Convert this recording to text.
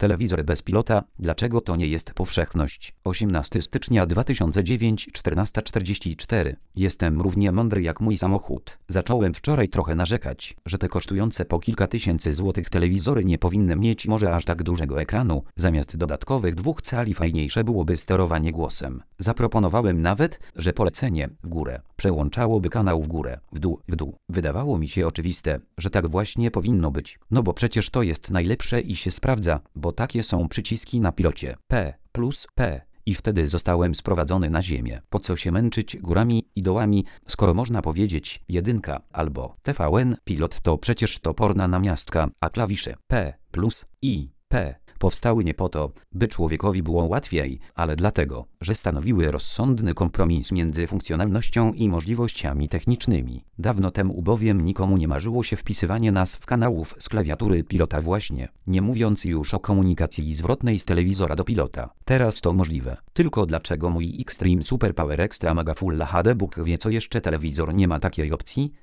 Telewizor bez pilota, dlaczego to nie jest powszechność? 18 stycznia 2009, 14:44. Jestem równie mądry jak mój samochód. Zacząłem wczoraj trochę narzekać, że te kosztujące po kilka tysięcy złotych telewizory nie powinny mieć może aż tak dużego ekranu. Zamiast dodatkowych 2 cali fajniejsze byłoby sterowanie głosem. Zaproponowałem nawet, że polecenie w górę przełączałoby kanał w górę, w dół, w dół. Wydawało mi się oczywiste, że tak właśnie powinno być. No bo przecież to jest najlepsze i się sprawdza, bo takie są przyciski na pilocie. P plus P. I wtedy zostałem sprowadzony na ziemię. Po co się męczyć górami i dołami, skoro można powiedzieć jedynka albo TVN, pilot to przecież toporna namiastka, a klawisze P plus I P powstały nie po to, by człowiekowi było łatwiej, ale dlatego, że stanowiły rozsądny kompromis między funkcjonalnością i możliwościami technicznymi. Dawno temu bowiem nikomu nie marzyło się wpisywanie nazw kanałów z klawiatury pilota właśnie, nie mówiąc już o komunikacji zwrotnej z telewizora do pilota. Teraz to możliwe. Tylko dlaczego mój Extreme Super Power Extra Mega Full HD Bóg wie co jeszcze telewizor nie ma takiej opcji?